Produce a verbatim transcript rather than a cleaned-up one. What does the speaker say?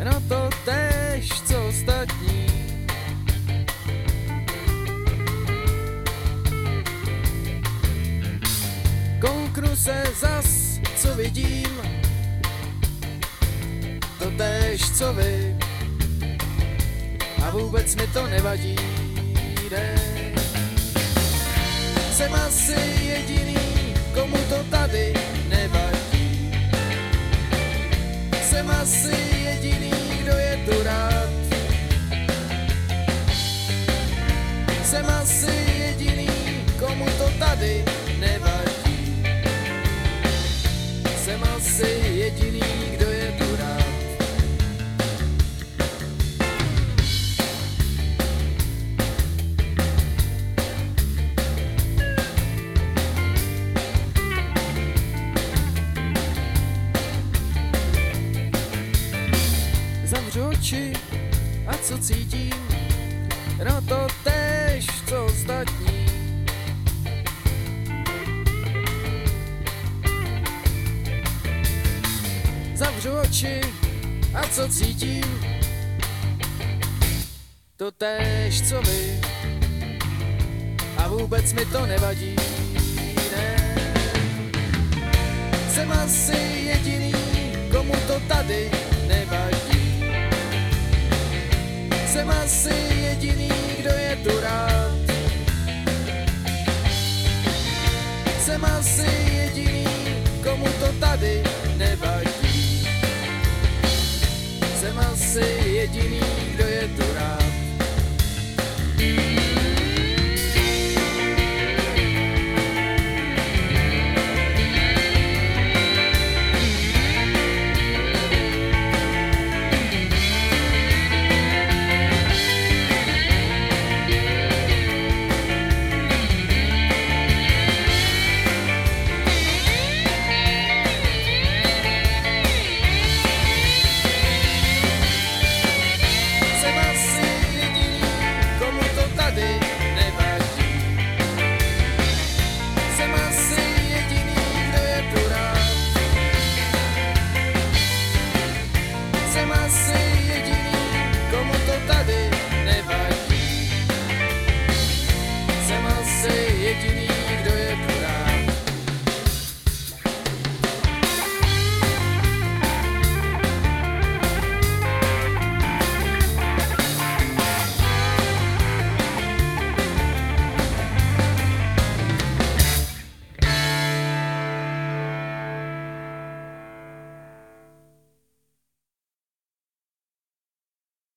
no to též, co ostatní. Kouknu se zas, co vidím, to též, co vy, a vůbec mi to nevadí, ne. Jsem asi jediný, komu to tady nevadí. Jsem asi jediný, kdo je tu rád. Jsem asi jediný, komu to tady nevadí. Jsem asi jediný, kdo je tu rád. Zavřu oči a co cítím, no to též, co ostatní. Zavřu oči a co cítím, to též, co vy, a vůbec mi to nevadí, ne. Jsem asi jediný, komu to tady nevadí. Jsem asi jediný, kdo je tu rád. Jsem asi jediný, komu to tady nevadí. Jsem asi jediný, kdo je tu rád. Jsem asi